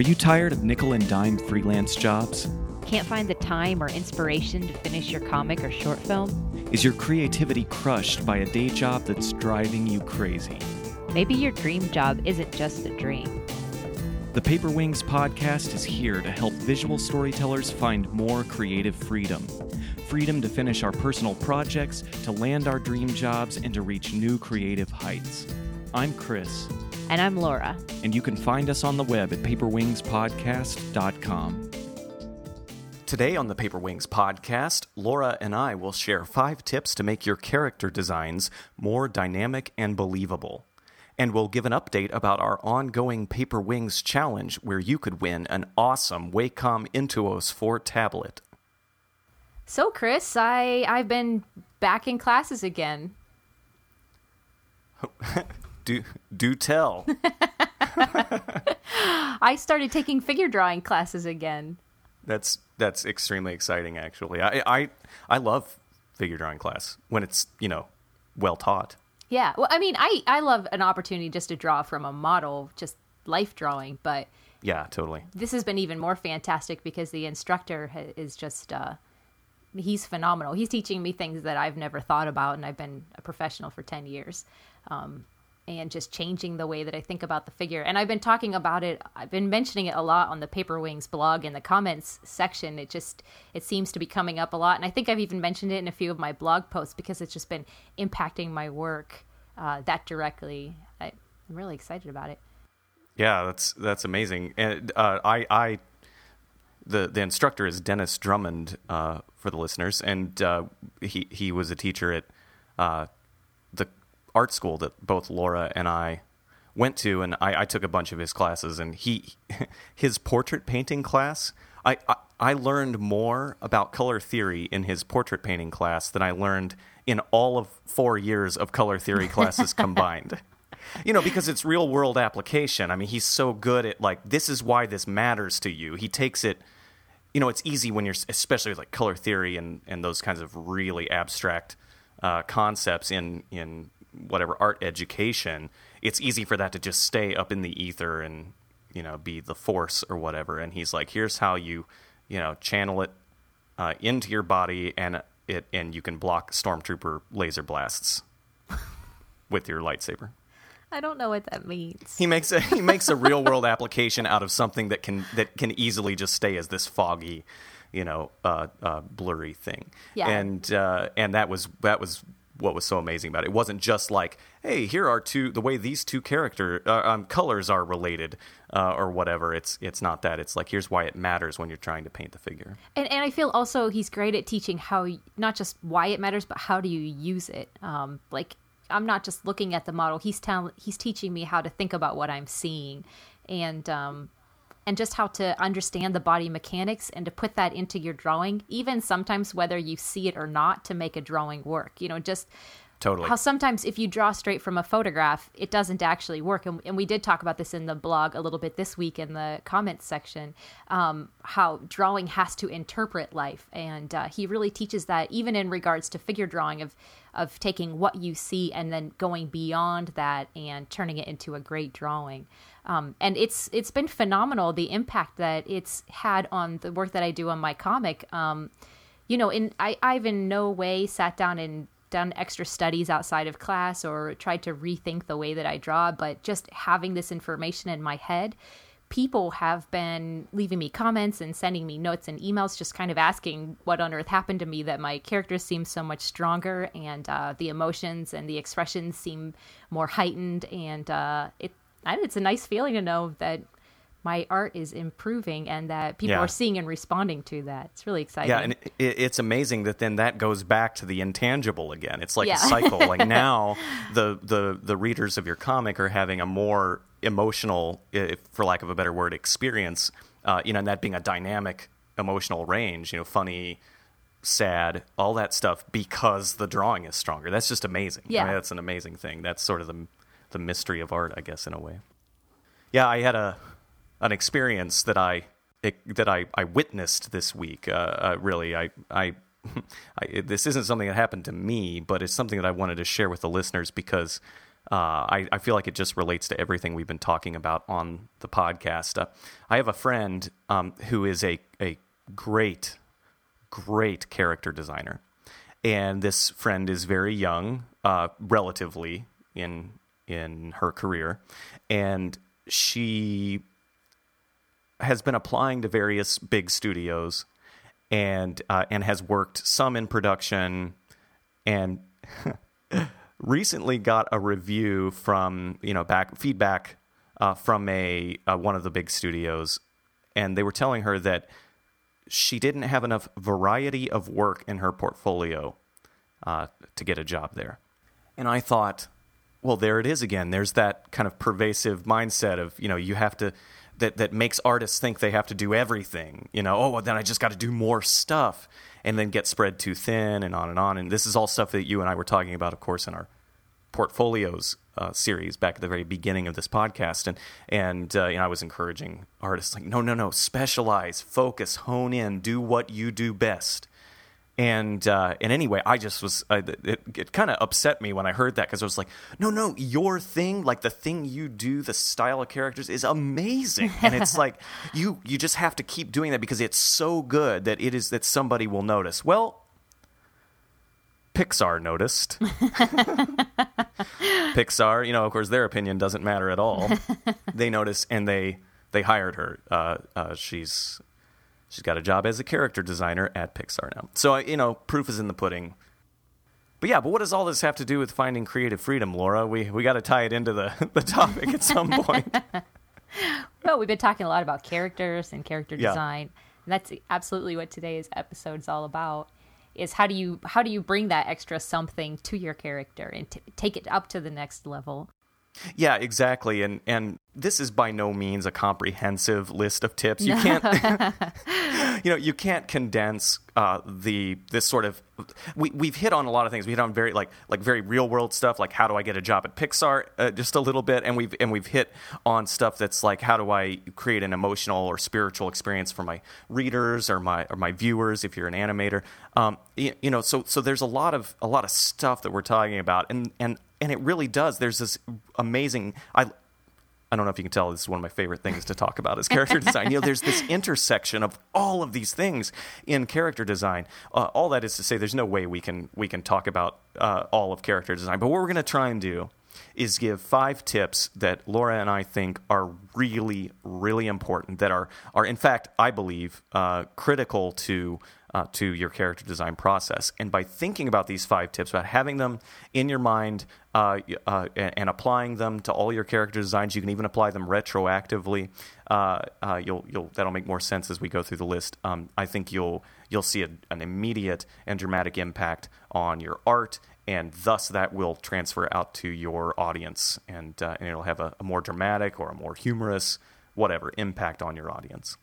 Are you tired of nickel and dime freelance jobs? Can't find the time or inspiration to finish your comic or short film? Is your creativity crushed by a day job that's driving you crazy? Maybe your dream job isn't just a dream. The Paper Wings podcast is here to help visual storytellers find more creative freedom. Freedom to finish our personal projects, to land our dream jobs, and to reach new creative heights. I'm Chris. And I'm Laura. And you can find us on the web at paperwingspodcast.com. Today on the Paper Wings podcast, Laura and I will share 5 tips to make your character designs more dynamic and believable. And we'll give an update about our ongoing Paper Wings challenge where you could win an awesome Wacom Intuos 4 tablet. So, Chris, I've been back in classes again. Do tell. I started taking figure drawing classes again. That's extremely exciting, actually. I love figure drawing class when it's, well taught. Yeah, well, I mean, I love an opportunity just to draw from a model, just life drawing, but... Yeah, totally. This has been even more fantastic because the instructor is just... he's phenomenal. He's teaching me things that I've never thought about, and I've been a professional for 10 years. And just changing the way that I think about the figure. And I've been talking about it, I've been mentioning it a lot on the Paper Wings blog in the comments section. It seems to be coming up a lot. And I think I've even mentioned it in a few of my blog posts because it's just been impacting my work that directly. I'm really excited about it. Yeah, that's amazing. And the instructor is Dennis Drummond for the listeners, and he was a teacher at the art school that both Laura and I went to, and I took a bunch of his classes, and his portrait painting class, I learned more about color theory in his portrait painting class than I learned in all of 4 years of color theory classes combined. Because it's real world application. I mean, he's so good at this is why this matters to you. He takes it, it's easy when you're, especially with color theory and those kinds of really abstract concepts in whatever art education, it's easy for that to just stay up in the ether and, be the force or whatever. And he's like, here's how you, channel it into your body and you can block stormtrooper laser blasts with your lightsaber. I don't know what that means. He makes a real world application out of something that can easily just stay as this foggy, blurry thing. Yeah. And that was what was so amazing about it. It wasn't just like, hey, here are the way these two colors are related or whatever. It's not that. It's like, here's why it matters when you're trying to paint the figure. And I feel also he's great at teaching how, not just why it matters, but how do you use it. I'm not just looking at the model. He's teaching me how to think about what I'm seeing, and just how to understand the body mechanics and to put that into your drawing, even sometimes whether you see it or not, to make a drawing work. Just totally how sometimes if you draw straight from a photograph, it doesn't actually work. And we did talk about this in the blog a little bit this week in the comments section, how drawing has to interpret life. And he really teaches that even in regards to figure drawing of taking what you see and then going beyond that and turning it into a great drawing. And it's been phenomenal, the impact that it's had on the work that I do on my comic. I've in no way sat down and done extra studies outside of class or tried to rethink the way that I draw, but just having this information in my head, people have been leaving me comments and sending me notes and emails just kind of asking what on earth happened to me, that my characters seem so much stronger and the emotions and the expressions seem more heightened, and it's a nice feeling to know that my art is improving and that people are seeing and responding to that. It's really exciting. Yeah, and it's amazing that then that goes back to the intangible again. It's like a cycle. Like now, the readers of your comic are having a more emotional, for lack of a better word, experience. And that being a dynamic emotional range. Funny, sad, all that stuff, because the drawing is stronger. That's just amazing. Yeah, that's an amazing thing. That's sort of the mystery of art, I guess, in a way. Yeah, I had an experience that I witnessed this week. Really, this isn't something that happened to me, but it's something that I wanted to share with the listeners because I feel like it just relates to everything we've been talking about on the podcast. I have a friend who is a great character designer. And this friend is very young, relatively, in her career. And she has been applying to various big studios and has worked some in production, and recently got a review from feedback from one of the big studios, and they were telling her that she didn't have enough variety of work in her portfolio to get a job there. And I thought, well, there it is again. There's that kind of pervasive mindset of, you have to, that makes artists think they have to do everything. Well, then I just got to do more stuff, and then get spread too thin and on and on. And this is all stuff that you and I were talking about, of course, in our portfolios series back at the very beginning of this podcast. And I was encouraging artists like, no, specialize, focus, hone in, do what you do best. And anyway, I just was, it kind of upset me when I heard that, because I was like, no, your thing, like the thing you do, the style of characters is amazing. And it's like, you just have to keep doing that because it's so good that somebody will notice. Well, Pixar noticed. Pixar, of course, their opinion doesn't matter at all. They noticed, and they hired her. She's got a job as a character designer at Pixar now. So, proof is in the pudding. But what does all this have to do with finding creative freedom, Laura? We got to tie it into the topic at some point. Well, we've been talking a lot about characters and character Yeah. design. And that's absolutely what today's episode is all about. Is how do you bring that extra something to your character and take it up to the next level? Yeah, exactly. And this is by no means a comprehensive list of tips. You can't, you can't condense this sort of. We've hit on a lot of things. We hit on very very real world stuff, like how do I get a job at Pixar, just a little bit, and we've hit on stuff that's like how do I create an emotional or spiritual experience for my readers or my viewers if you're an animator. So there's a lot of stuff that we're talking about, and it really does. There's this amazing. I don't know if you can tell, this is one of my favorite things to talk about is character design. There's this intersection of all of these things in character design. All that is to say, there's no way we can talk about all of character design. But what we're going to try and do is give 5 tips that Laura and I think are really, really important, that are in fact, I believe, critical to your character design process. And by thinking about these 5 tips, about having them in your mind and applying them to all your character designs, you can even apply them retroactively. That'll make more sense as we go through the list. I think you'll see an immediate and dramatic impact on your art, and thus that will transfer out to your audience, and it'll have a more dramatic or a more humorous, whatever, impact on your audience.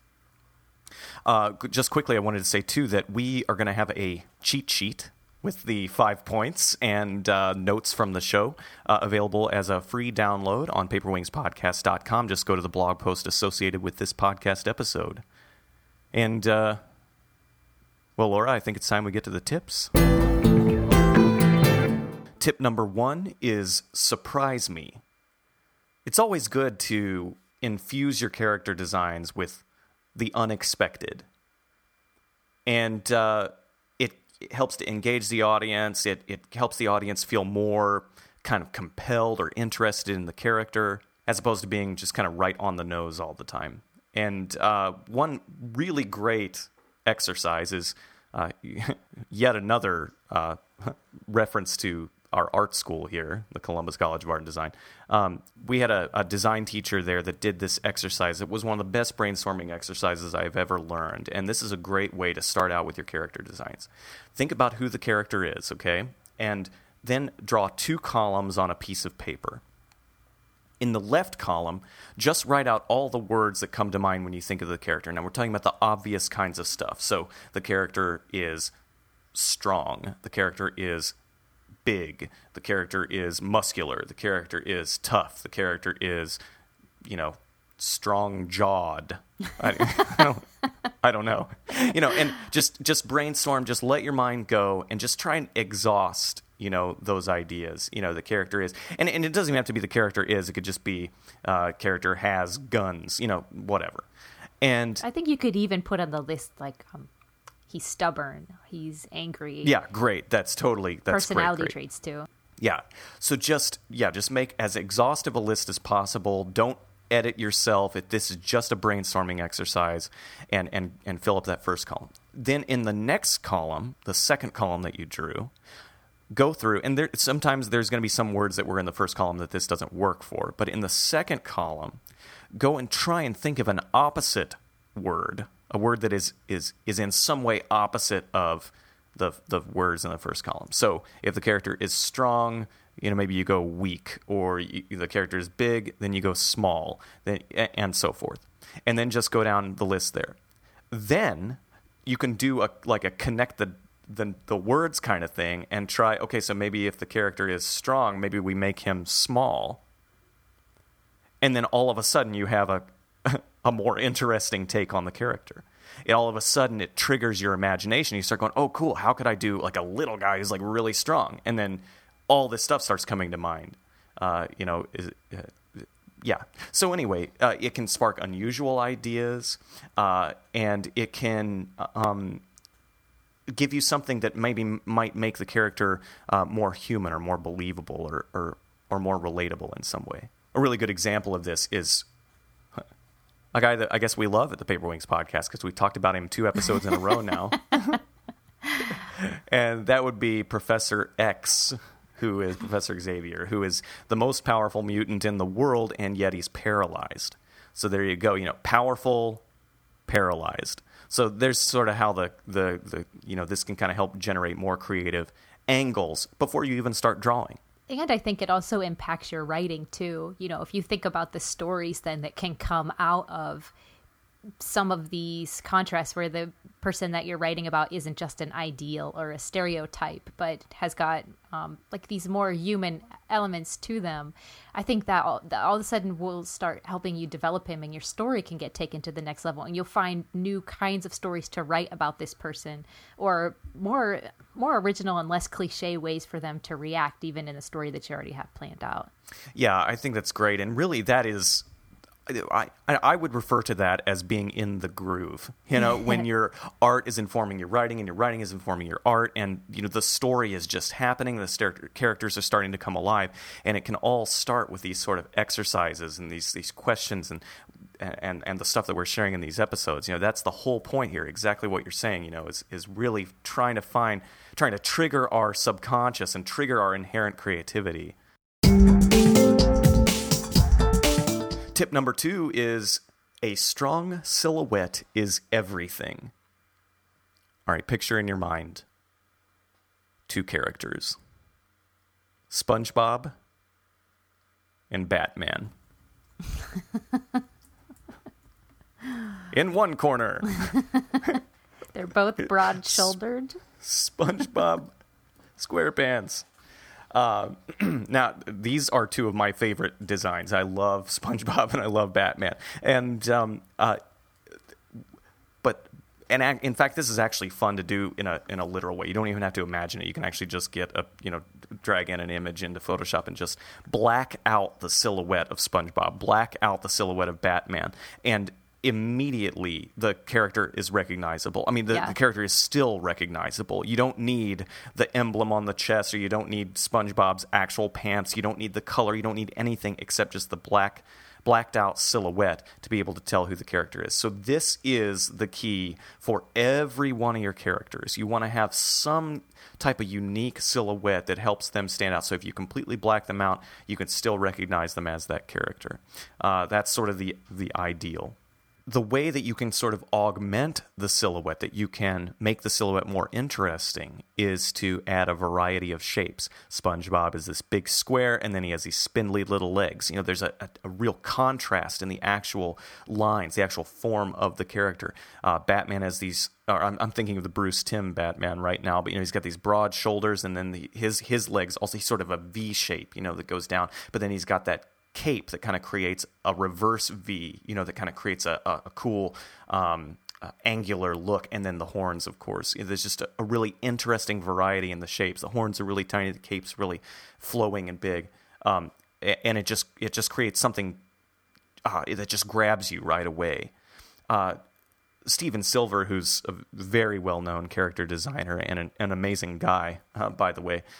Just quickly, I wanted to say, too, that we are going to have a cheat sheet with the 5 points and notes from the show available as a free download on paperwingspodcast.com. Just go to the blog post associated with this podcast episode. And, well, Laura, I think it's time we get to the tips. Tip number 1 is surprise me. It's always good to infuse your character designs with the unexpected. And it helps to engage the audience. It helps the audience feel more kind of compelled or interested in the character, as opposed to being just kind of right on the nose all the time. And one really great exercise is yet another reference to our art school here, the Columbus College of Art and Design. We had a design teacher there that did this exercise. It was one of the best brainstorming exercises I've ever learned, and this is a great way to start out with your character designs. Think about who the character is, okay? And then draw 2 columns on a piece of paper. In the left column, just write out all the words that come to mind when you think of the character. Now, we're talking about the obvious kinds of stuff. So the character is strong. The character is big. The character is muscular. The character is tough. The character is, strong-jawed. I don't know. And just brainstorm, just let your mind go, and just try and exhaust those ideas. The character is, and it doesn't even have to be the character is. It could just be character has guns, whatever. And I think you could even put on the list like he's stubborn, he's angry. Yeah, great. That's personality great. Traits too. Yeah. So just make as exhaustive a list as possible. Don't edit yourself. This is just a brainstorming exercise, and fill up that first column. Then in the next column, the second column that you drew, go through, and sometimes there's going to be some words that were in the first column that this doesn't work for. But in the second column, go and try and think of an opposite word, a word that is in some way opposite of the words in the first column. So if the character is strong, maybe you go weak, or the character is big, then you go small, and so forth. And then just go down the list there. Then you can do a connect the words kind of thing and try, okay, so maybe if the character is strong, maybe we make him small. And then all of a sudden you have a more interesting take on the character. All of a sudden it triggers your imagination. You start going, oh, cool, how could I do like a little guy who's like really strong? And then all this stuff starts coming to mind. Yeah. So anyway, it can spark unusual ideas, and it can give you something that maybe might make the character more human or more believable or more relatable in some way. A really good example of this is a guy that I guess we love at the Paper Wings podcast because we've talked about him 2 episodes in a row now. And that would be Professor X, who is Professor Xavier, who is the most powerful mutant in the world, and yet he's paralyzed. So there you go, powerful, paralyzed. So there's sort of how the this can kind of help generate more creative angles before you even start drawing. And I think it also impacts your writing too. If you think about the stories then that can come out of some of these contrasts where the person that you're writing about isn't just an ideal or a stereotype, but has got like these more human elements to them, I think that all of a sudden will start helping you develop him, and your story can get taken to the next level, and you'll find new kinds of stories to write about this person, or more original and less cliche ways for them to react, even in a story that you already have planned out. Yeah, I think that's great. And really that is, I would refer to that as being in the groove. When your art is informing your writing and your writing is informing your art, and the story is just happening, the characters are starting to come alive, and it can all start with these sort of exercises and these questions and the stuff that we're sharing in these episodes. That's the whole point here. Exactly what you're saying, is really trying to trigger our subconscious and trigger our inherent creativity. Tip number 2 is a strong silhouette is everything. All right, picture in your mind 2 characters, SpongeBob and Batman. In one corner, they're both broad-shouldered. SpongeBob SquarePants. Now, these are 2 of my favorite designs. I love SpongeBob and I love Batman. And in fact, this is actually fun to do in a literal way. You don't even have to imagine it. You can actually just get drag in an image into Photoshop and just black out the silhouette of SpongeBob, black out the silhouette of Batman, and immediately the character is recognizable. I mean, the character is still recognizable. You don't need the emblem on the chest, or you don't need SpongeBob's actual pants. You don't need the color. You don't need anything except just the blacked out silhouette to be able to tell who the character is. So this is the key for every one of your characters. You want to have some type of unique silhouette that helps them stand out. So if you completely black them out, you can still recognize them as that character. That's sort of the ideal. The way that you can sort of augment the silhouette, that you can make the silhouette more interesting, is to add a variety of shapes. SpongeBob is this big square, and then he has these spindly little legs. There's a real contrast in the actual lines, the actual form of the character. Batman has these, I'm thinking of the Bruce Timm Batman right now, but he's got these broad shoulders, and then his legs also, he's sort of a V shape, that goes down, but then he's got that cape that kind of creates a reverse V, that kind of creates a cool angular look, and then the horns, of course. There's just a really interesting variety in the shapes. The horns are really tiny, the cape's really flowing and big, and it just creates something that just grabs you right away. Steven Silver, who's a very well-known character designer and an amazing guy, by the way,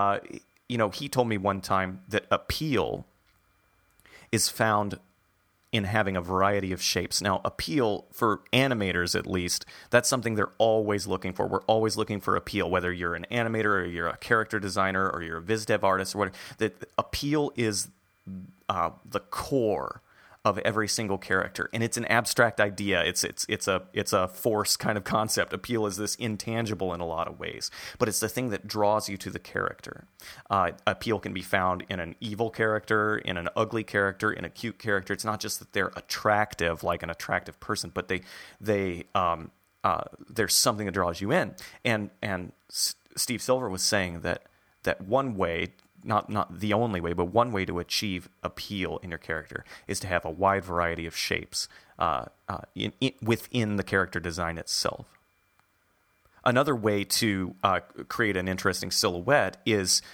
he told me one time that appeal is found in having a variety of shapes. Now, appeal, for animators at least, that's something they're always looking for. We're always looking for appeal, whether you're an animator or you're a character designer or you're a viz dev artist or whatever. That appeal is the core of every single character, and it's an abstract idea. It's a force kind of concept. Appeal is this intangible in a lot of ways, but it's the thing that draws you to the character. Appeal can be found in an evil character, in an ugly character, in a cute character. It's not just that they're attractive, like an attractive person, but there's something that draws you in. And Steve Silver was saying that one way, not the only way, but one way to achieve appeal in your character is to have a wide variety of shapes within the character design itself. Another way to create an interesting silhouette is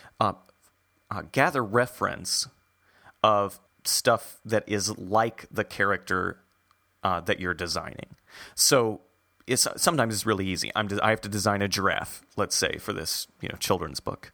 gather reference of stuff that is like the character that you're designing. So sometimes it's really easy. I have to design a giraffe, let's say, for this children's book.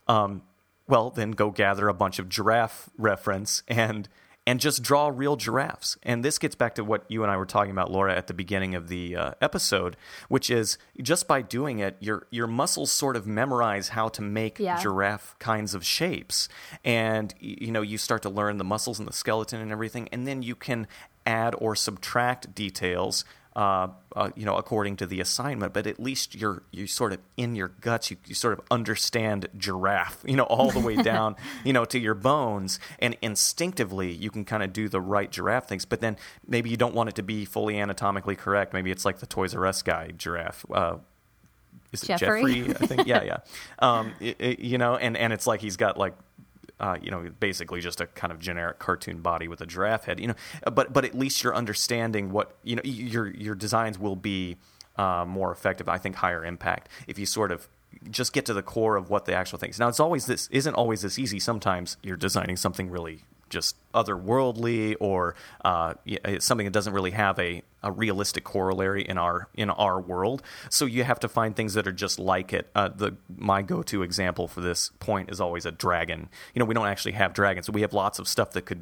Well, then go gather a bunch of giraffe reference and just draw real giraffes. And this gets back to what you and I were talking about, Laura, at the beginning of the episode, which is just by doing it, your muscles sort of memorize how to make giraffe kinds of shapes. And, you start to learn the muscles and the skeleton and everything, and then you can add or subtract details according to the assignment, but at least you sort of in your guts, you sort of understand giraffe, all the way down, to your bones, and instinctively you can kind of do the right giraffe things, but then maybe you don't want it to be fully anatomically correct. Maybe it's like the Toys R Us guy giraffe. Is it Jeffrey? I think, yeah. And it's like he's got like, basically just a kind of generic cartoon body with a giraffe head, but at least you're understanding what, your designs will be more effective, I think higher impact, if you sort of just get to the core of what the actual thing is. Now, isn't always this easy. Sometimes you're designing something really just otherworldly, or it's something that doesn't really have a realistic corollary in our world. So you have to find things that are just like it. My go-to example for this point is always a dragon. We don't actually have dragons, so we have lots of stuff that could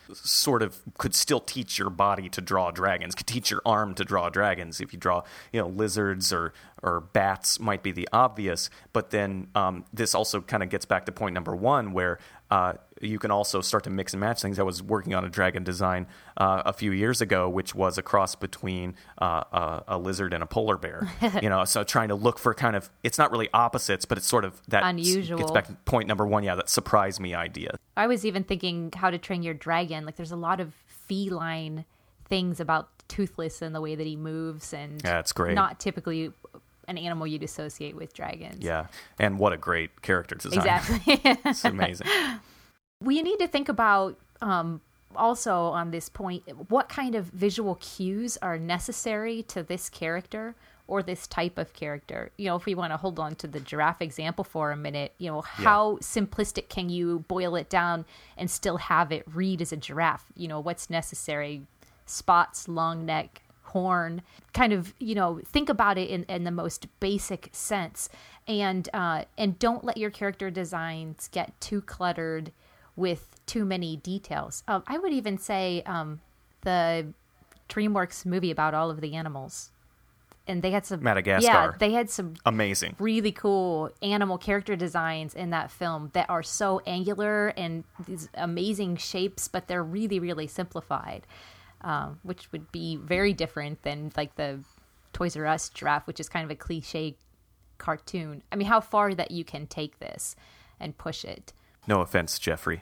still teach your body to draw dragons, could teach your arm to draw dragons. If you draw, lizards or bats might be the obvious, but then this also kind of gets back to point number one, where you can also start to mix and match things. I was working on a dragon design a few years ago, which was a cross between a lizard and a polar bear. So trying to look for kind of, it's not really opposites, but it's sort of that unusual. Gets back to point number one, that surprise me idea. I was even thinking How to Train Your Dragon. Like, there's a lot of feline things about Toothless and the way that he moves, and that's great. Not typically an animal you'd associate with dragons. Yeah, and what a great character design. Exactly. It's amazing. We need to think about, also on this point, what kind of visual cues are necessary to this character or this type of character. If we want to hold on to the giraffe example for a minute, how simplistic can you boil it down and still have it read as a giraffe? What's necessary? Spots, long neck, horn, kind of, think about it in the most basic sense, and don't let your character designs get too cluttered with too many details. I would even say the DreamWorks movie about all of the animals, and they had some Madagascar. Yeah, they had some amazing, really cool animal character designs in that film that are so angular and these amazing shapes, but they're really, really simplified. Which would be very different than like the Toys R Us giraffe, which is kind of a cliche cartoon. I mean, how far that you can take this and push it. No offense, Jeffrey.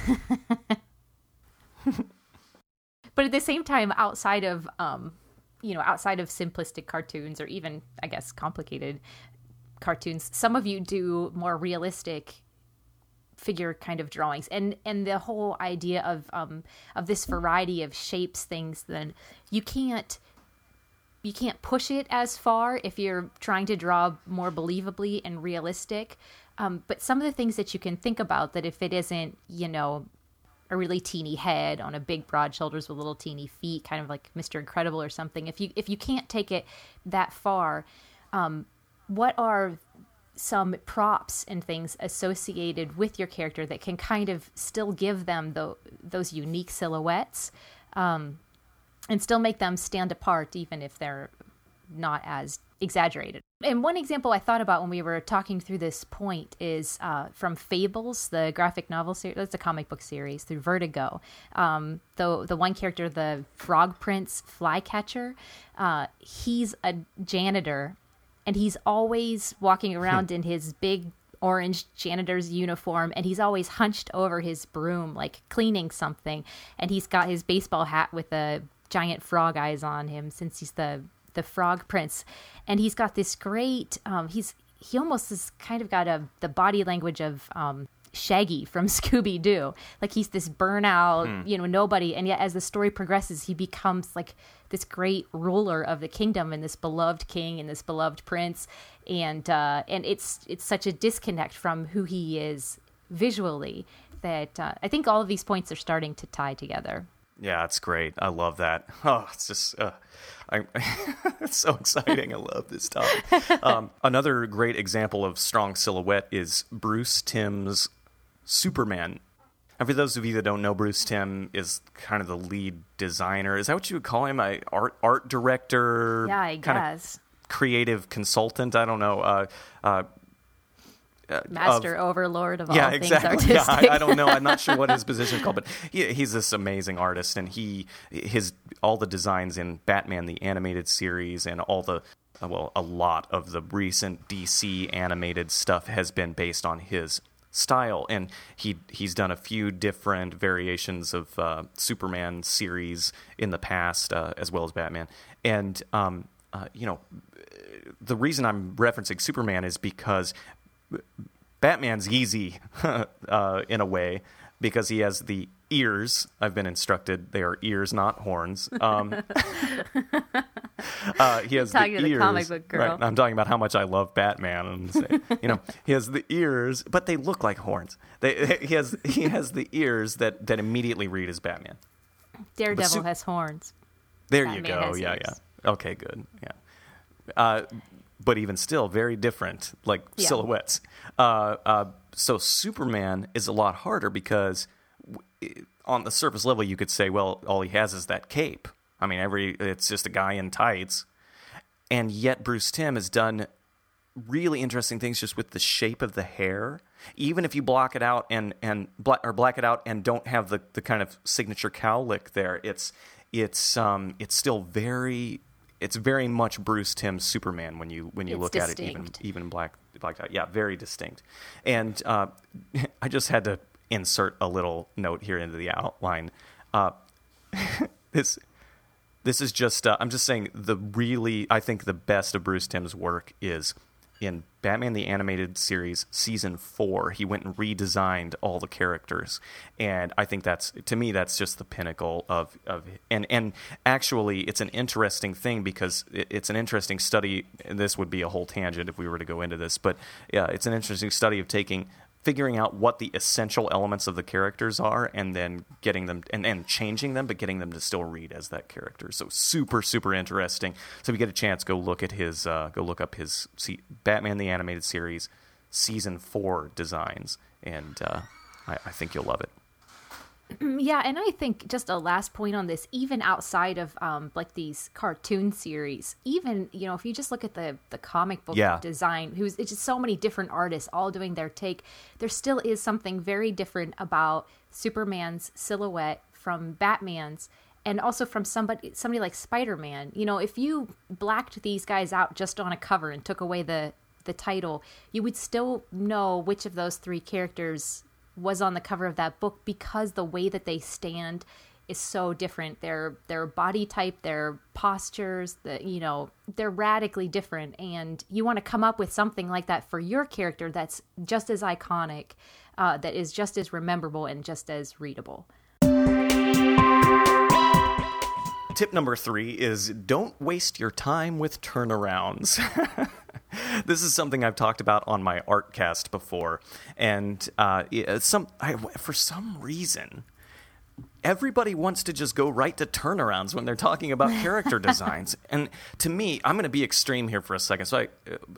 But at the same time, outside of simplistic cartoons, or even, I guess, complicated cartoons, some of you do more realistic figure kind of drawings, and the whole idea of this variety of shapes, things, then you can't you can't push it as far if you're trying to draw more believably and realistic. But some of the things that you can think about, that if it isn't, a really teeny head on a big broad shoulders with little teeny feet, kind of like Mr. Incredible or something, if you can't take it that far, what are some props and things associated with your character that can kind of still give them those unique silhouettes, and still make them stand apart, even if they're not as exaggerated? And one example I thought about when we were talking through this point is from Fables, the graphic novel series. That's a comic book series through Vertigo. The one character, the Frog Prince Flycatcher, he's a janitor, and he's always walking around in his big orange janitor's uniform, and he's always hunched over his broom, like cleaning something, and he's got his baseball hat with a giant frog eyes on him, since he's the Frog Prince. And he's got this great he almost has kind of got the body language of Shaggy from Scooby-Doo. Like, he's this burnout, nobody, and yet as the story progresses, he becomes like this great ruler of the kingdom, and this beloved king and this beloved prince, and it's such a disconnect from who he is visually that I think all of these points are starting to tie together. Yeah, it's great. I love that. Oh, it's just, it's so exciting. I love this topic. Another great example of strong silhouette is Bruce Timm's Superman. And for those of you that don't know, Bruce Timm is kind of the lead designer. Is that what you would call him? Art director? Yeah, I guess. Creative consultant? I don't know. Master overlord of all exactly. things artistic. Yeah, I don't know. I'm not sure what his position is called, but he's this amazing artist, and all the designs in Batman the Animated Series and a lot of the recent DC animated stuff has been based on his style, and he's done a few different variations of Superman series in the past, as well as Batman, and the reason I'm referencing Superman is because Batman's easy in a way, because he has the ears. I've been instructed they are ears, not horns. He has the ears. The comic book girl. Right? I'm talking about how much I love Batman, and he has the ears, but they look like horns. He has the ears that immediately read as Batman. Daredevil has horns. There Batman you go. has Yeah, ears. yeah. Okay, good. Yeah. But even still, very different, silhouettes. So Superman is a lot harder because on the surface level, you could say, well, all he has is that cape. I mean, it's just a guy in tights. And yet Bruce Timm has done really interesting things just with the shape of the hair. Even if you block it out black it out and don't have the kind of signature cowlick there, it's still very... It's very much Bruce Timm's Superman when you look distinct. at it, even blacked out. Yeah, very distinct. And I just had to insert a little note here into the outline. This is just I'm just saying I think the best of Bruce Timm's work is in Batman the Animated Series Season 4. He went and redesigned all the characters, and I think that's just the pinnacle of and actually it's an interesting thing because it's an interesting study, and this would be a whole tangent if we were to go into this, but yeah, it's an interesting study of figuring out what the essential elements of the characters are, and then getting them and changing them, but getting them to still read as that character. So super, super interesting. So if you get a chance, go look up his Batman the Animated Series Season 4 designs, and I think you'll love it. Yeah, and I think just a last point on this, even outside of these cartoon series, even if you just look at the comic book design, it's just so many different artists all doing their take, there still is something very different about Superman's silhouette from Batman's, and also from somebody like Spider-Man. If you blacked these guys out just on a cover and took away the title, you would still know which of those three characters was on the cover of that book, because the way that they stand is so different. Their body type, their postures, they're radically different, and you want to come up with something like that for your character that's just as iconic, that is just as rememberable and just as readable. tip number 3 is don't waste your time with turnarounds. This is something I've talked about on my Artcast before, and for some reason, everybody wants to just go right to turnarounds when they're talking about character designs. And to me, I'm going to be extreme here for a second, so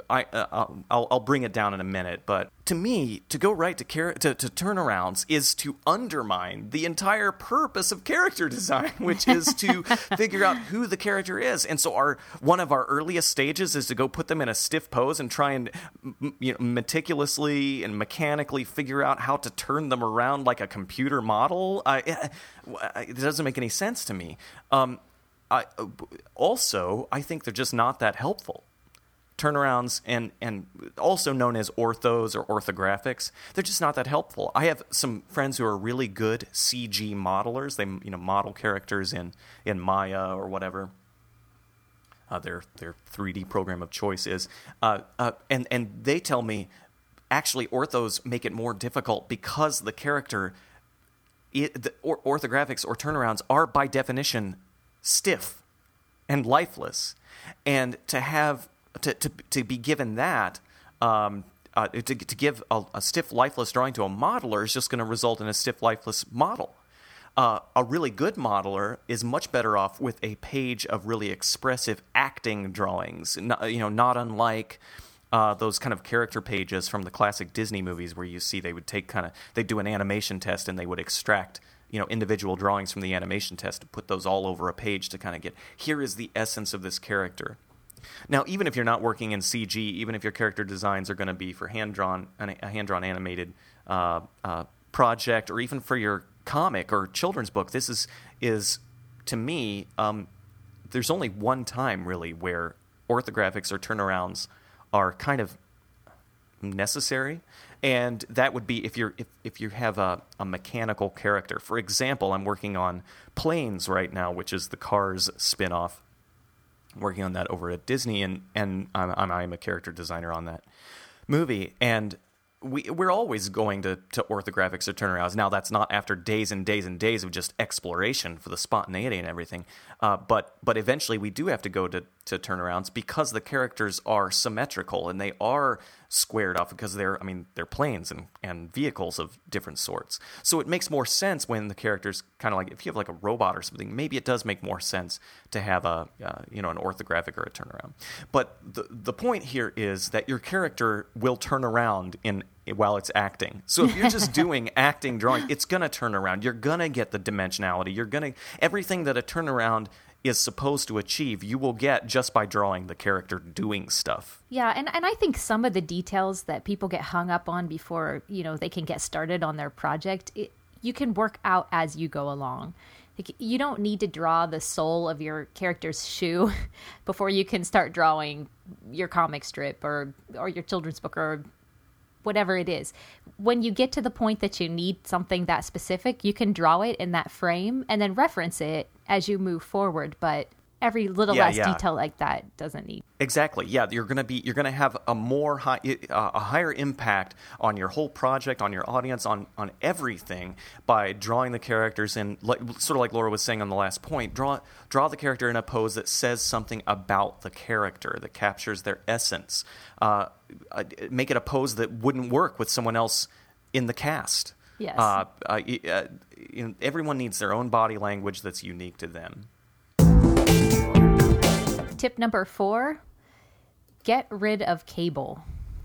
I'll bring it down in a minute. But to me, to go right to turnarounds is to undermine the entire purpose of character design, which is to figure out who the character is. And so one of our earliest stages is to go put them in a stiff pose and try and meticulously and mechanically figure out how to turn them around like a computer model. It doesn't make any sense to me. I think they're just not that helpful. Turnarounds and also known as orthos or orthographics, they're just not that helpful. I have some friends who are really good CG modelers. They model characters in Maya or whatever their 3D program of choice is, and they tell me actually orthos make it more difficult because the character. Orthographics or turnarounds are by definition stiff and lifeless, and to be given that to give a stiff lifeless drawing to a modeler is just going to result in a stiff lifeless model. A really good modeler is much better off with a page of really expressive acting drawings, not unlike those kind of character pages from the classic Disney movies where you see they'd do an animation test and they would extract, individual drawings from the animation test to put those all over a page to kind of get, here is the essence of this character. Now, even if you're not working in CG, even if your character designs are going to be for a hand-drawn animated project, or even for your comic or children's book, this is to me, there's only one time really where orthographics or turnarounds are kind of necessary, and that would be if you have a mechanical character. For example, I'm working on Planes right now, which is the Cars spin-off. I'm working on that over at Disney, and I'm a character designer on that movie, and we're always going to orthographics or turnarounds. Now, that's not after days and days and days of just exploration for the spontaneity and everything. But eventually we do have to go to turnarounds because the characters are symmetrical and they are squared off because they're planes and vehicles of different sorts. So it makes more sense when the characters kind of like, if you have like a robot or something, maybe it does make more sense to have an orthographic or a turnaround. But the point here is that your character will turn around while it's acting. So if you're just doing acting drawing, it's going to turn around. You're going to get the dimensionality. Everything that a turnaround is supposed to achieve, you will get just by drawing the character doing stuff. Yeah, and I think some of the details that people get hung up on before, they can get started on their project, you can work out as you go along. Like, you don't need to draw the sole of your character's shoe before you can start drawing your comic strip or your children's book or whatever it is. When you get to the point that you need something that specific, you can draw it in that frame and then reference it as you move forward. But every little less detail like that doesn't need. Exactly. Yeah, you're gonna have a higher impact on your whole project, on your audience, on everything by drawing the characters in, sort of like Laura was saying on the last point. Draw the character in a pose that says something about the character, that captures their essence. Make it a pose that wouldn't work with someone else in the cast. Yes. Everyone needs their own body language that's unique to them. Tip number 4, get rid of cable.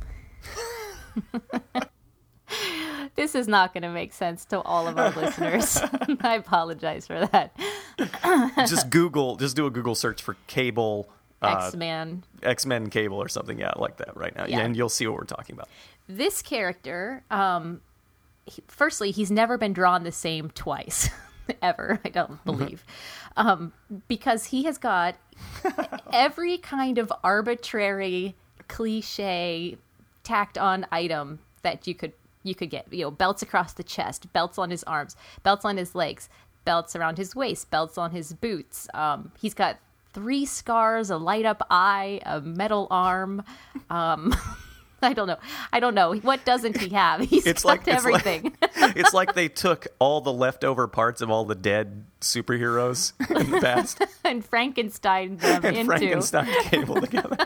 This is not going to make sense to all of our listeners. I apologize for that. Just do a Google search for cable. X-Men cable or something, like that right now. Yeah. And you'll see what we're talking about. This character, firstly, he's never been drawn the same twice. Ever, I don't believe. Because he has got every kind of arbitrary, cliche, tacked on item that you could get. Belts across the chest, belts on his arms, belts on his legs, belts around his waist, belts on his boots. He's got 3 scars, a light up eye, a metal arm, I don't know. What doesn't he have? He's got everything. It's like they took all the leftover parts of all the dead superheroes in the past and Frankenstein them into. Frankenstein cable together.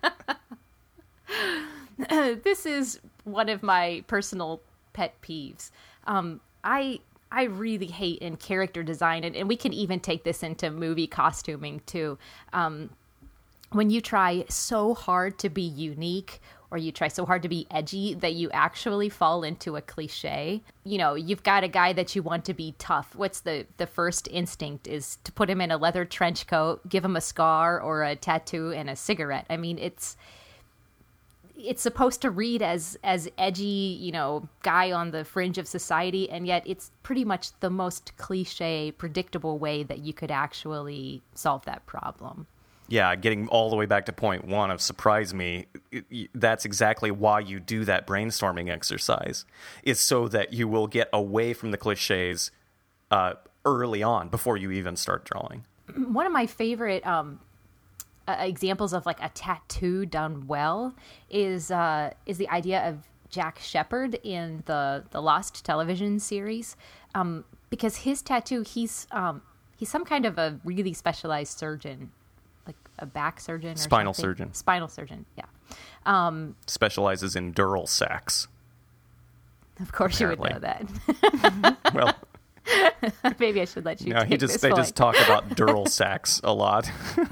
This is one of my personal pet peeves. I really hate in character design, and we can even take this into movie costuming too. When you try so hard to be unique, or you try so hard to be edgy that you actually fall into a cliche. You know, you've got a guy that you want to be tough. What's the first instinct is to put him in a leather trench coat, give him a scar or a tattoo and a cigarette. I mean, it's supposed to read as edgy, you know, guy on the fringe of society, and yet it's pretty much the most cliche, predictable way that you could actually solve that problem. Yeah, getting all the way back to point one of surprise me, that's exactly why you do that brainstorming exercise, is so that you will get away from the cliches early on before you even start drawing. One of my favorite examples of like a tattoo done well is the idea of Jack Shephard in the Lost television series, because his tattoo, he's some kind of a really specialized surgeon, like a back surgeon or spinal surgeon, yeah. Specializes in dural sacks. Of course, apparently. You would know that. Well, maybe I should let you. No, they just talk about dural sacks a lot.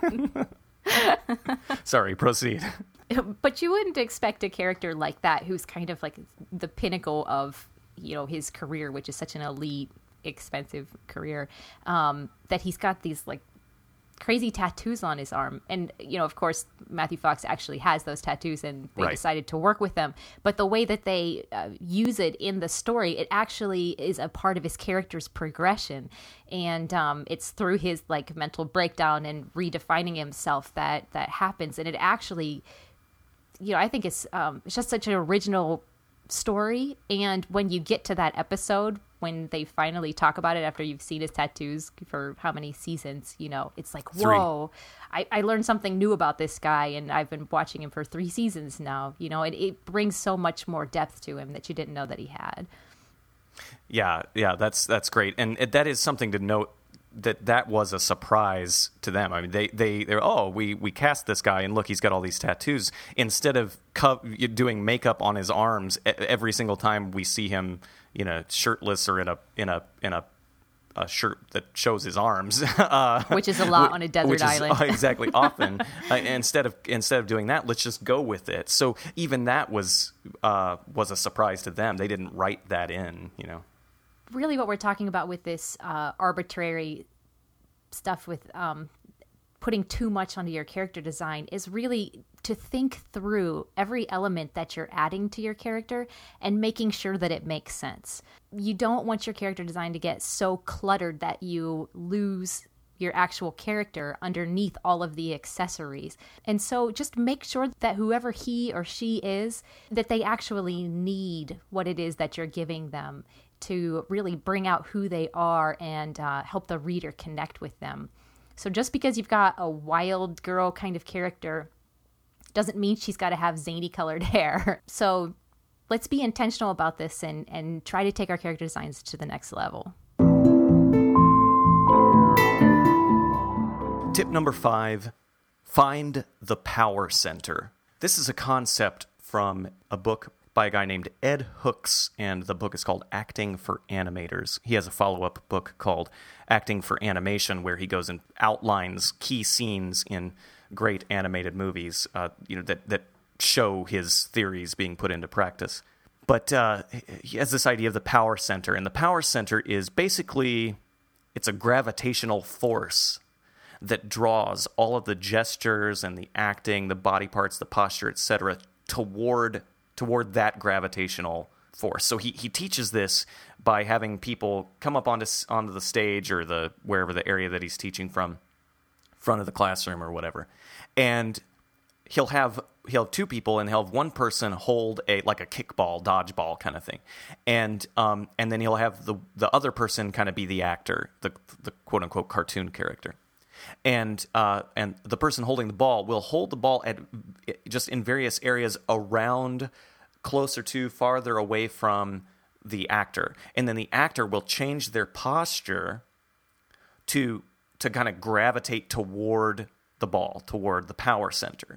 Sorry, proceed. But you wouldn't expect a character like that, who's kind of like the pinnacle of, you know, his career, which is such an elite, expensive career, that he's got these like crazy tattoos on his arm. And, you know, of course, Matthew Fox actually has those tattoos, and they decided to work with them. But the way that they use it in the story, it actually is a part of his character's progression. And it's through his like mental breakdown and redefining himself that happens. And it actually, you know, I think it's just such an original story. And when you get to that episode, when they finally talk about it after you've seen his tattoos for how many seasons, you know, it's like, whoa, I learned something new about this guy, and I've been watching him for 3 seasons now. You know, it brings so much more depth to him that you didn't know that he had. Yeah, that's great. And that is something to note, that was a surprise to them. I mean, they're we cast this guy, and look, he's got all these tattoos. Instead of doing makeup on his arms every single time we see him, you know, shirtless or in a shirt that shows his arms, which is a lot on a desert island. Exactly. Often, instead of doing that, let's just go with it. So even that was a surprise to them. They didn't write that in, you know. Really what we're talking about with this arbitrary stuff with putting too much onto your character design is really to think through every element that you're adding to your character and making sure that it makes sense. You don't want your character design to get so cluttered that you lose your actual character underneath all of the accessories. And so just make sure that whoever he or she is, that they actually need what it is that you're giving them to really bring out who they are and help the reader connect with them. So just because you've got a wild girl kind of character doesn't mean she's got to have zany colored hair. So let's be intentional about this and try to take our character designs to the next level. Tip number 5, find the power center. This is a concept from a book by a guy named Ed Hooks, and the book is called Acting for Animators. He has a follow-up book called Acting for Animation, where he goes and outlines key scenes in great animated movies, that show his theories being put into practice. But he has this idea of the power center, and the power center is basically, it's a gravitational force that draws all of the gestures and the acting, the body parts, the posture, etc., toward that gravitational force. So he teaches this by having people come up onto the stage or wherever the area that he's teaching from, front of the classroom or whatever, and he'll have 2 people, and he'll have one person hold a kickball, dodgeball kind of thing, and then he'll have the other person kind of be the actor, the quote unquote cartoon character. and the person holding the ball will hold the ball at just in various areas around, closer to, farther away from the actor, and then the actor will change their posture to kind of gravitate toward the ball, toward the power center.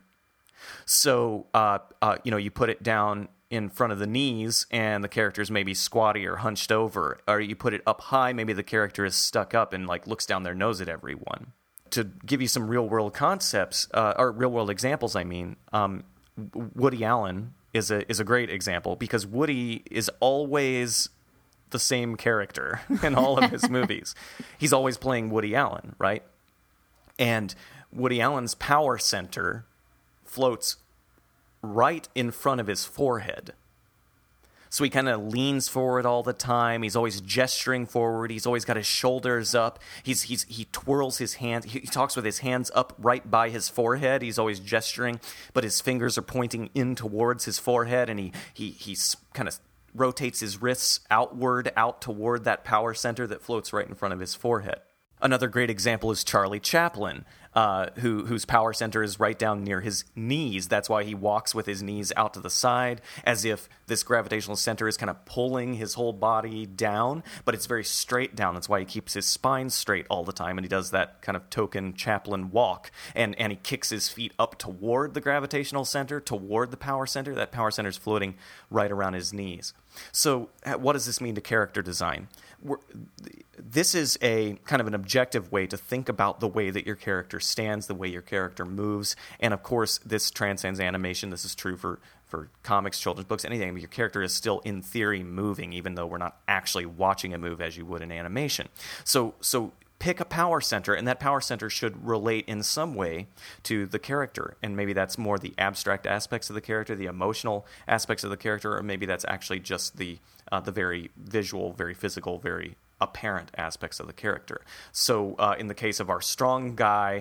So you put it down in front of the knees, and the character's maybe squatty or hunched over, or you put it up high, maybe the character is stuck up and like looks down their nose at everyone. To give you some real world concepts, or real world examples, I mean, Woody Allen is a great example, because Woody is always the same character in all of his movies. He's always playing Woody Allen, right? And Woody Allen's power center floats right in front of his forehead. So he kind of leans forward all the time. He's always gesturing forward. He's always got his shoulders up. He twirls his hands. He talks with his hands up right by his forehead. He's always gesturing, but his fingers are pointing in towards his forehead, and he kind of rotates his wrists outward, out toward that power center that floats right in front of his forehead. Another great example is Charlie Chaplin, whose power center is right down near his knees. That's why he walks with his knees out to the side, as if this gravitational center is kind of pulling his whole body down, but it's very straight down. That's why he keeps his spine straight all the time, and he does that kind of token Chaplin walk, and he kicks his feet up toward the gravitational center, toward the power center. That power center is floating right around his knees. So what does this mean to character design? This is a kind of an objective way to think about the way that your character stands, the way your character moves, and of course this transcends animation. This is true for comics, children's books, anything. Your character is still in theory moving, even though we're not actually watching a move as you would in animation. So pick a power center, and that power center should relate in some way to the character. And maybe that's more the abstract aspects of the character, the emotional aspects of the character, or maybe that's actually just the very visual, very physical, very apparent aspects of the character. So in the case of our strong guy,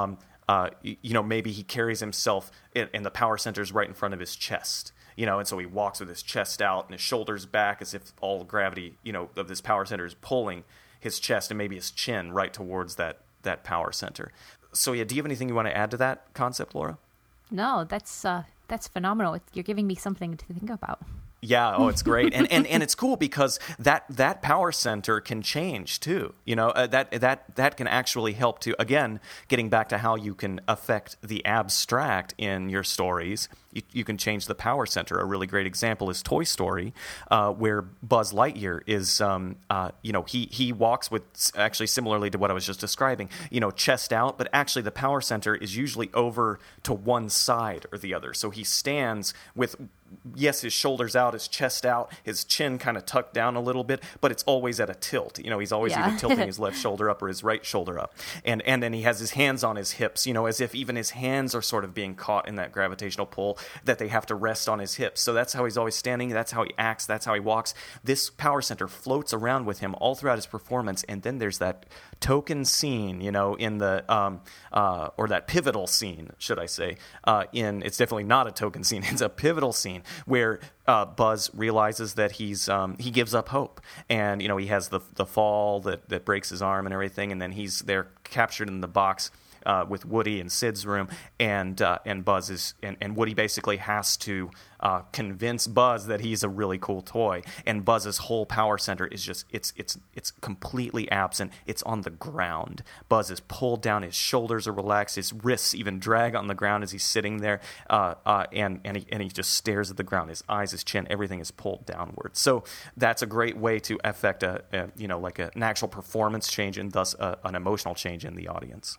maybe he carries himself and the power center is right in front of his chest. And so he walks with his chest out and his shoulders back, as if all the gravity, of this power center is pulling his chest and maybe his chin right towards that power center. So yeah, do you have anything you want to add to that concept, Laura? No, that's phenomenal. You're giving me something to think about. Yeah, it's great, and it's cool because that power center can change too. That can actually help to, again, getting back to how you can affect the abstract in your stories. You can change the power center. A really great example is Toy Story, where Buzz Lightyear is, he walks with, actually similarly to what I was just describing, chest out, but actually the power center is usually over to one side or the other. So he stands with, yes, his shoulders out, his chest out, his chin kind of tucked down a little bit, but it's always at a tilt. He's always either tilting his left shoulder up or his right shoulder up. And then he has his hands on his hips, as if even his hands are sort of being caught in that gravitational pull, that they have to rest on his hips. So that's how he's always standing. That's how he acts. That's how he walks. This power center floats around with him all throughout his performance. And then there's that token scene, in the, or that pivotal scene, should I say, it's definitely not a token scene. It's a pivotal scene where Buzz realizes that he gives up hope, and he has the fall that breaks his arm and everything, and then he's there captured in the box with Woody in Sid's room, and Buzz is and Woody basically has to convince Buzz that he's a really cool toy, and Buzz's whole power center is just it's completely absent. It's on the ground. Buzz is pulled down. His shoulders are relaxed. His wrists even drag on the ground as he's sitting there, and he just stares at the ground. His eyes, his chin, everything is pulled downward. So that's a great way to affect like an actual performance change, and thus an emotional change in the audience.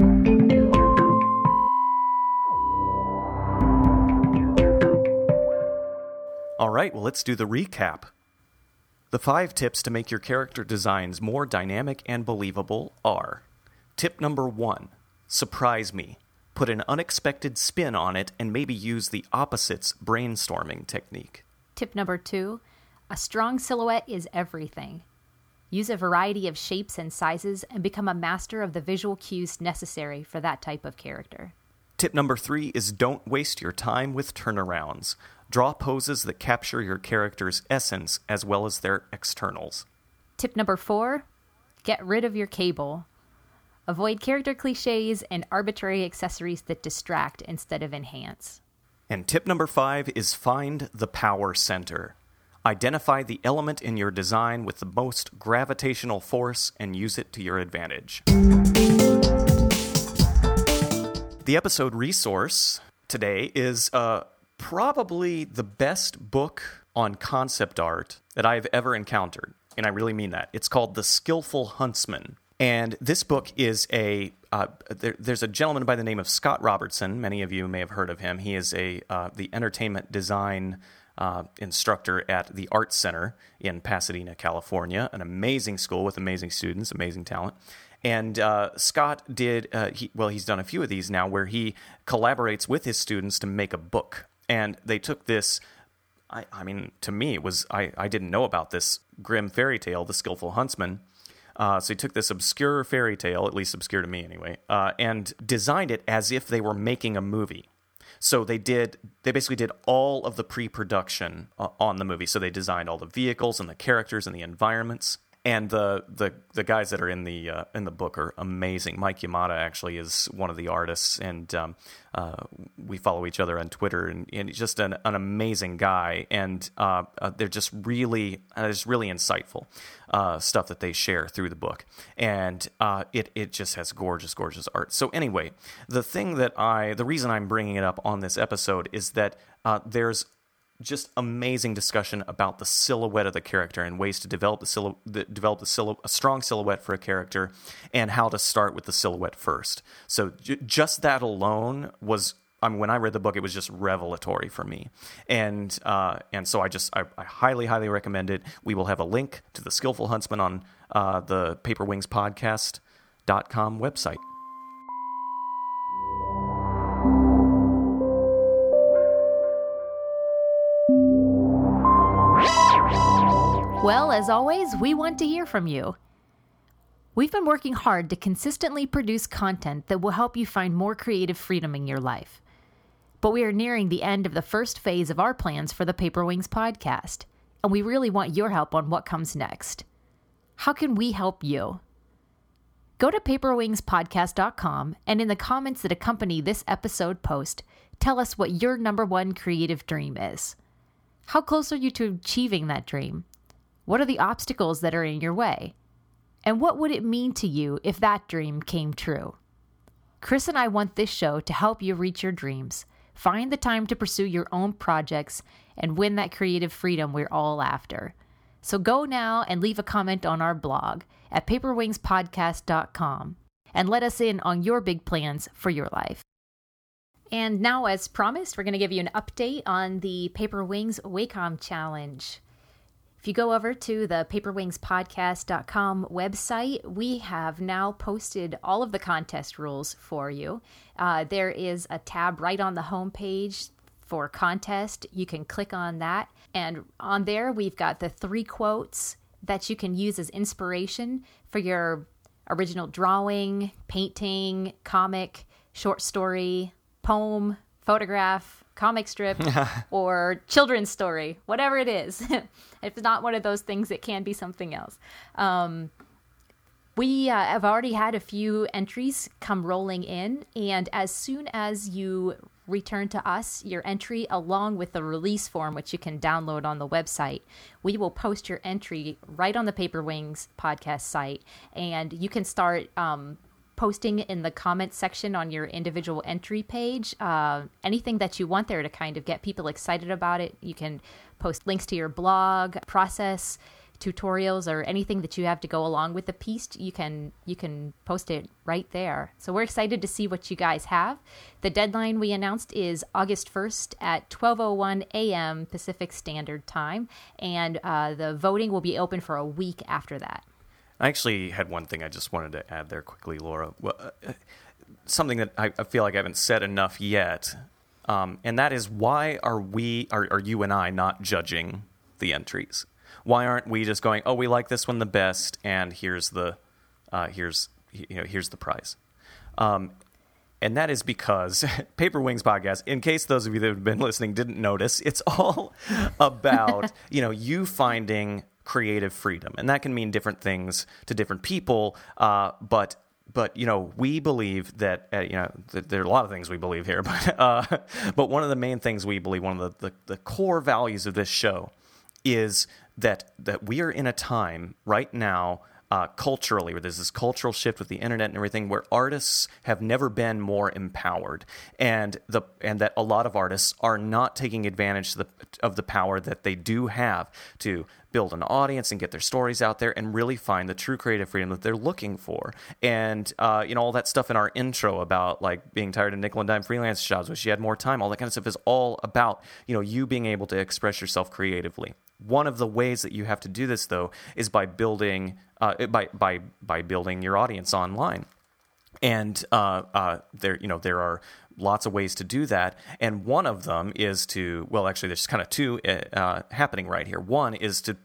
All right, well, let's do the recap. The 5 tips to make your character designs more dynamic and believable are: tip number 1, surprise me. Put an unexpected spin on it and maybe use the opposites brainstorming technique. Tip number 2, a strong silhouette is everything. Use a variety of shapes and sizes and become a master of the visual cues necessary for that type of character. Tip number 3 is don't waste your time with turnarounds. Draw poses that capture your character's essence as well as their externals. Tip number 4, get rid of your cable. Avoid character cliches and arbitrary accessories that distract instead of enhance. And tip number 5 is find the power center. Identify the element in your design with the most gravitational force and use it to your advantage. The episode resource today is probably the best book on concept art that I've ever encountered. And I really mean that. It's called The Skillful Huntsman. And this book is there's a gentleman by the name of Scott Robertson. Many of you may have heard of him. He is the entertainment design instructor at the Art Center in Pasadena, California, an amazing school with amazing students, amazing talent. And Scott he's done a few of these now where he collaborates with his students to make a book. And they took this, I mean, to me, it was, I didn't know about this grim fairy tale, The Skillful Huntsman. So he took this obscure fairy tale, at least obscure to me anyway, and designed it as if they were making a movie. So they basically did all of the pre-production on the movie. So they designed all the vehicles and the characters and the environments. And the guys that are in the book are amazing. Mike Yamada actually is one of the artists, and we follow each other on Twitter, and he's just an amazing guy. And they're just really insightful stuff that they share through the book, and it just has gorgeous art. So anyway, the reason I'm bringing it up on this episode is that there's just amazing discussion about the silhouette of the character and ways to develop a strong silhouette for a character, and how to start with the silhouette first. So just that alone was, I mean, when I read the book, it was just revelatory for me, and so I highly recommend it. We will have a link to The Skillful Huntsman on the paperwingspodcast.com website. Well, as always, we want to hear from you. We've been working hard to consistently produce content that will help you find more creative freedom in your life. But we are nearing the end of the first phase of our plans for the Paper Wings podcast, and we really want your help on what comes next. How can we help you? Go to paperwingspodcast.com, and in the comments that accompany this episode post, tell us what your number one creative dream is. How close are you to achieving that dream? What are the obstacles that are in your way? And what would it mean to you if that dream came true? Chris and I want this show to help you reach your dreams, find the time to pursue your own projects, and win that creative freedom we're all after. So go now and leave a comment on our blog at paperwingspodcast.com and let us in on your big plans for your life. And now, as promised, we're going to give you an update on the Paper Wings Wacom Challenge. If you go over to the paperwingspodcast.com website, we have now posted all of the contest rules for you. There is a tab right on the homepage for contest. You can click on that. And on there, we've got the 3 quotes that you can use as inspiration for your original drawing, painting, comic, short story, poem, photograph, comic strip, or children's story, whatever it is. If it's not one of those things, it can be something else. We have already had a few entries come rolling in, and as soon as you return to us your entry along with the release form, which you can download on the website, we will post your entry right on the Paper Wings podcast site, and you can start posting in the comments section on your individual entry page anything that you want there to kind of get people excited about it. You can post links to your blog, process, tutorials, or anything that you have to go along with the piece. You can post it right there. So we're excited to see what you guys have. The deadline we announced is August 1st at 12:01 a.m. Pacific Standard Time, and the voting will be open for a week after that. I actually had one thing I just wanted to add there quickly, Laura. Well, something that I feel like I haven't said enough yet, and that is, why are you and I not judging the entries? Why aren't we just going, oh, we like this one the best, and here's the prize? And that is because Paper Wings Podcast, in case those of you that have been listening didn't notice, it's all about you finding creative freedom, and that can mean different things to different people, but but we believe that there are a lot of things we believe here, but one of the main things we believe, one of the core values of this show, is that we are in a time right now, culturally, where there's this cultural shift with the internet and everything, where artists have never been more empowered, and that a lot of artists are not taking advantage of the power that they do have to build an audience and get their stories out there and really find the true creative freedom that they're looking for. And all that stuff in our intro about like being tired of nickel and dime freelance jobs, wish you had more time, all that kind of stuff is all about you being able to express yourself creatively. One of the ways that you have to do this, though, is by building by building your audience online. And there are lots of ways to do that, and one of them is actually there's kind of two happening right here. One is to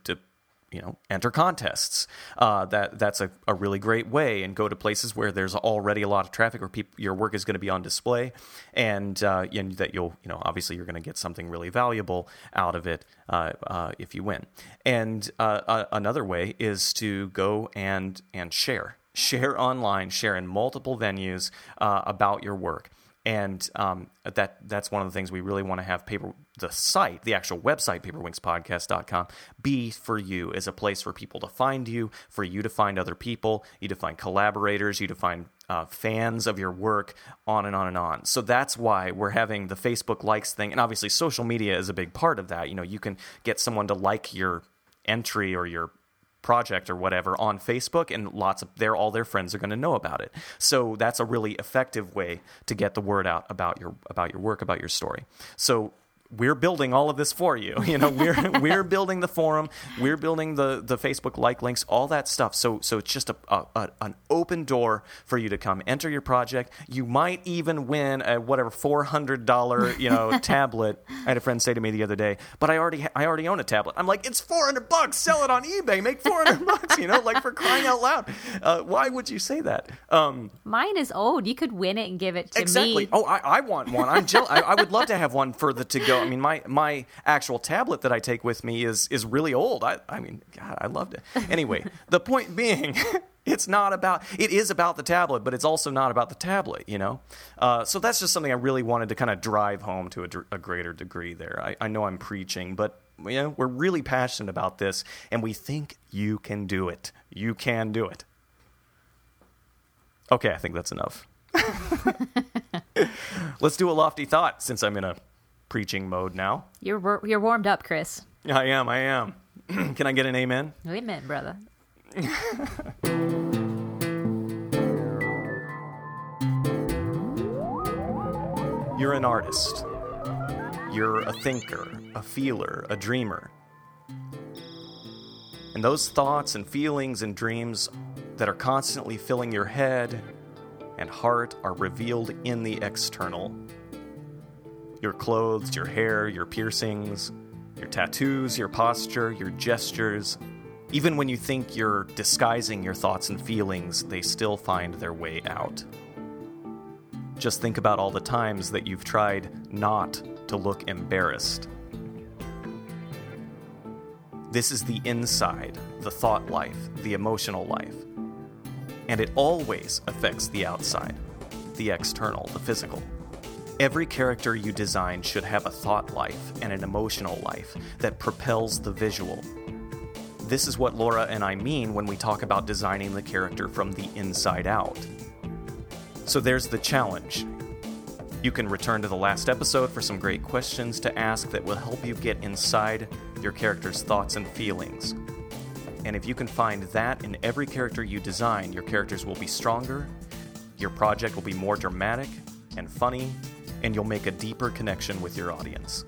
enter contests. That's a really great way, and go to places where there's already a lot of traffic, where your work is going to be on display, and that you'll obviously you're going to get something really valuable out of it if you win. And another way is to go and share online, share in multiple venues about your work. And that's one of the things we really want to have the site, the actual website, paperwinkspodcast.com, be for you, as a place for people to find you, for you to find other people, you to find collaborators, you to find fans of your work, on and on and on. So that's why we're having the Facebook likes thing. And obviously social media is a big part of that. You can get someone to like your entry or your project or whatever on Facebook, and all their friends are going to know about it. So that's a really effective way to get the word out about your work, about your story. So we're building all of this for you. We're building the forum, we're building the Facebook like links, all that stuff. So it's just an open door for you to come enter your project. You might even win a $400 tablet. I had a friend say to me the other day, "But I already own a tablet." I'm like, "It's $400. Sell it on eBay. Make $400. Like, for crying out loud. Why would you say that? Mine is old. You could win it and give it to me. Exactly. Oh, I want one. I'm jealous. I would love to have one for the to go. I mean, my actual tablet that I take with me is really old. I mean, God, I loved it. Anyway, the point being, it is about the tablet, but it's also not about the tablet, So that's just something I really wanted to kind of drive home to a greater degree there. I know I'm preaching, but we're really passionate about this, and we think you can do it. You can do it. Okay, I think that's enough. Let's do a lofty thought, since I'm in a preaching mode now. You're warmed up, Chris. I am. Can I get an amen? Amen, brother. You're an artist. You're a thinker, a feeler, a dreamer. And those thoughts and feelings and dreams that are constantly filling your head and heart are revealed in the external. Your clothes, your hair, your piercings, your tattoos, your posture, your gestures. Even when you think you're disguising your thoughts and feelings, they still find their way out. Just think about all the times that you've tried not to look embarrassed. This is the inside, the thought life, the emotional life. And it always affects the outside, the external, the physical. Every character you design should have a thought life and an emotional life that propels the visual. This is what Laura and I mean when we talk about designing the character from the inside out. So there's the challenge. You can return to the last episode for some great questions to ask that will help you get inside your character's thoughts and feelings. And if you can find that in every character you design, your characters will be stronger, your project will be more dramatic and funny, and you'll make a deeper connection with your audience.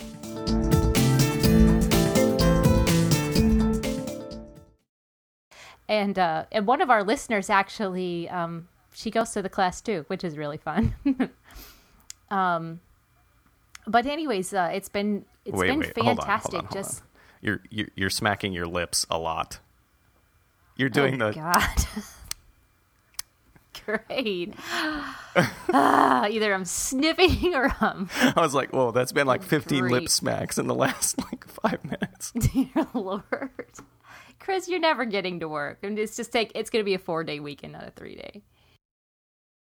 And one of our listeners actually, she goes to the class too, which is really fun. But anyways, it's been fantastic. Hold on. You're smacking your lips a lot. You're doing God. Great. Either I'm sniffing or I was like, whoa, that's been like 15 lip smacks in the last 5 minutes. Dear Lord. Chris, you're never getting to work. And it's going to be a 4-day weekend, not a 3-day.